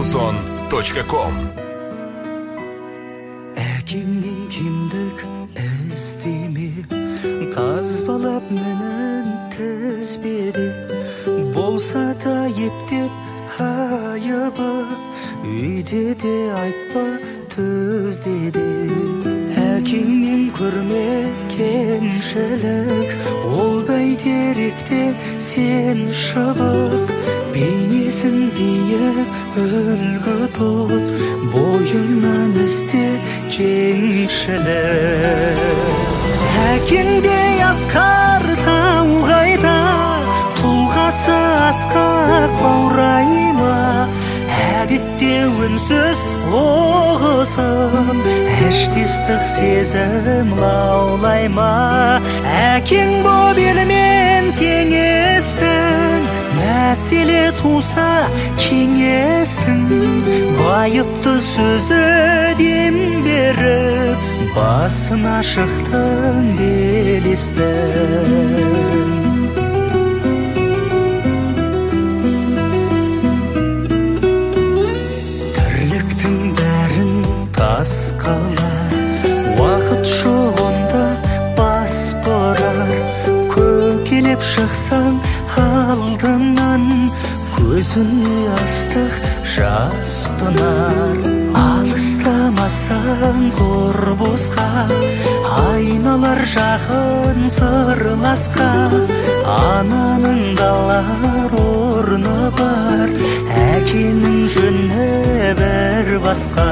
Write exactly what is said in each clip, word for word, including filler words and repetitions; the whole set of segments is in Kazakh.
музон точка ком. Әкеңнен кимдик іздеме, қазбалап менен тізбеді, болса да ептеп айыбы, үйде де айтпа түзде де. Әкеңнен көрме кемшілік, ол бәйтеректе сен шыбық, бейнесін биік үлгі тұт, бойыңнан ізде кеңшілік. Әкеңдей асқар тауғайда, тұлғасы асқақ баурайма, әдетте үнсіз оғысым, әштестік сезім лаулайма. Әкең боп елмен кеңестің, мәселе туса кеңестің, байыпты сөзі дем беріп, басына шықтың белестің. Тірліктің бәрін тас қалар, уақыт жолында бас бұрар, көкелеп шықсаң алдынан, көзіне астық жас тұнар. Алыстамасаң құр босқа, айналар жақын сырласқа. Ананың далар орны бар, әкенің жөні бір басқа.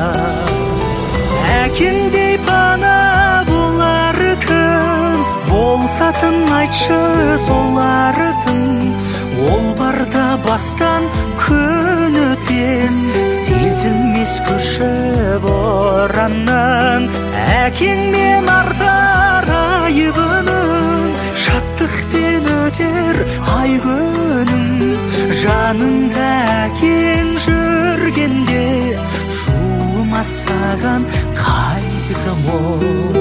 Әкеңдей пана болар кім, болсатын айтшы солардың. Ол барда бастан күн өтес, сезілмес күші боранның. Әкеңмен артар айыбының, шаттықпен өтер ай күнің. Жаныңда әкең жүргенде, жуымас саған қайғы мол.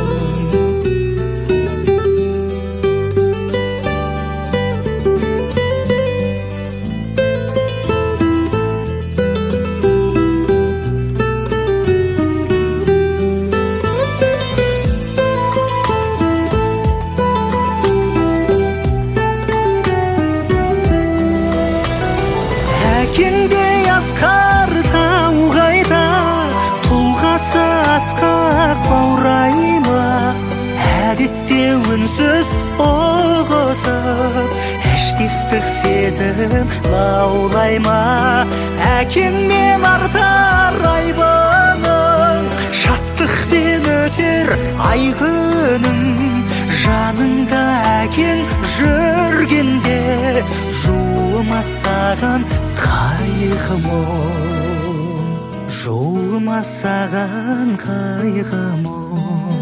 Әкеңдей асқар тауғайда, тұлғасы асқақ баурайма, әдетте үнсіз оғысып, әштестік сезім лаулайма. Әкеңмен артар айбының, шаттықпен өтер ай күнің. Жаныңда әкең жүргенде, жуымас саған қайғы мол, жуымас саған қайғы мол.